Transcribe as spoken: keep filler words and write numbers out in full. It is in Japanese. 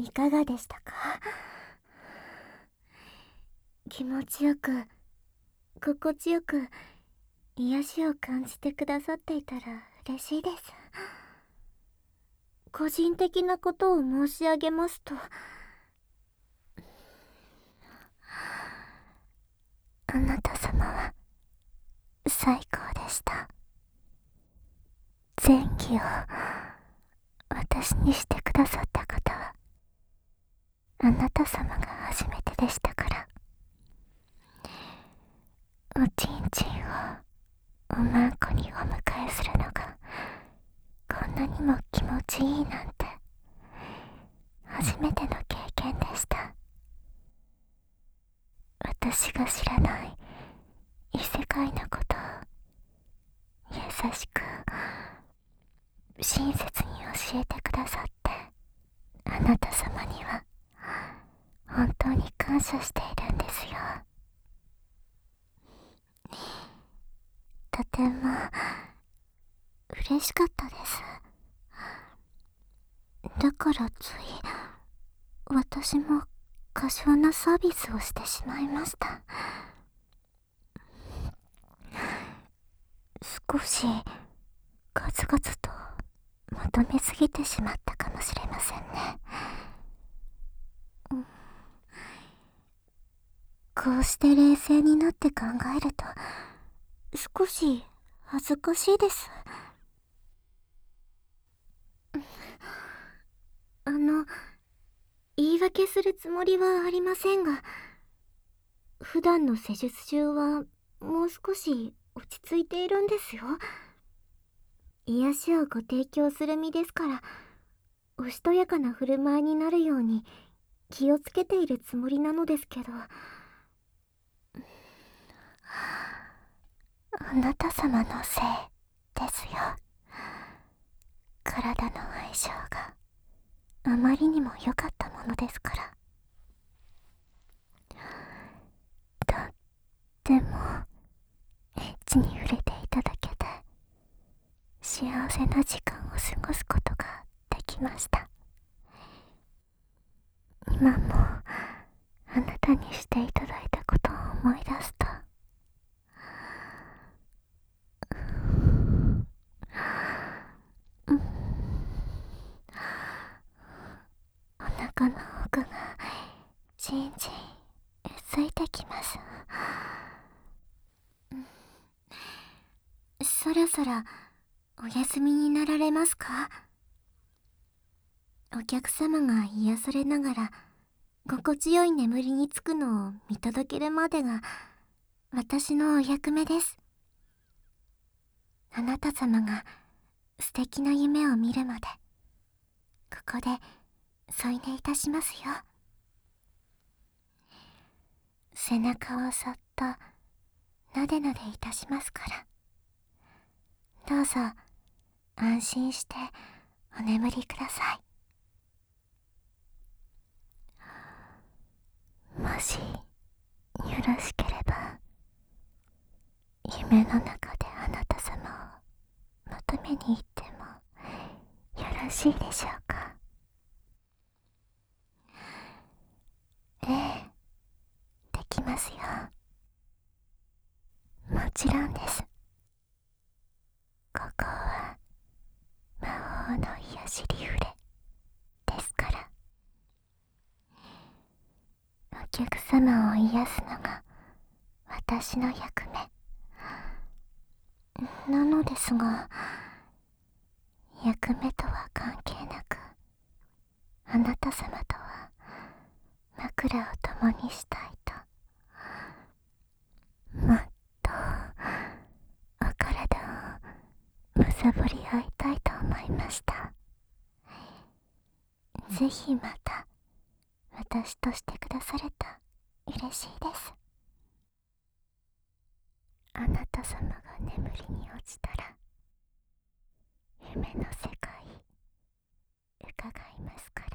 いかがでしたか？気持ちよく、心地よく、癒しを感じてくださっていたら嬉しいです。個人的なことを申し上げますと、あなた様は最高でした。前儀を私にしてくださった方はあなた様が初めてでしたから。おちんちんをおまんこにお迎えするのがこんなにも気持ちいいなんて初めての経験でした。私が知らない異世界のことを優しく親切に教えてくださってあなた様には本当に感謝しているんですよ。とても嬉しかったです。だからつい私も過剰なサービスをしてしまいました。少しガツガツと求めすぎてしまったかもしれませんね。うん、こうして冷静になって考えると少し恥ずかしいです。あの、言い訳するつもりはありませんが、普段の施術中はもう少し落ち着いているんですよ。癒しをご提供する身ですから、おしとやかな振る舞いになるように気をつけているつもりなのですけど、あなた様のせいですよ。体の相性があまりにも良かったものですから。とってもエッチに触れていただけで幸せな時間を過ごすことができました。今もあなたにしていただいたことを思い出すと、うん、お腹の奥がじんじんついてきます。そろそろお休みになられますか？お客様が癒されながら心地よい眠りにつくのを見届けるまでが私のお役目です。あなた様が素敵な夢を見るまでここで添い寝いたしますよ。背中をそっとなでなでいたしますから、どうぞ安心してお眠りください。もしよろしければ夢の中であなた様を求めに行ってもよろしいでしょうか？ええ、できますよ。もちろんです。ここは魔法の癒しリフレですから。お客様を癒すのが私の役目なのですが、役目とは関係なくあなた様とは枕を共にしたいと、もっとお体をむさぼり合いたいと思いました。ぜひまた私としてくだされた嬉しいです。あなた様が眠りに落ちたら夢の世界伺いますから。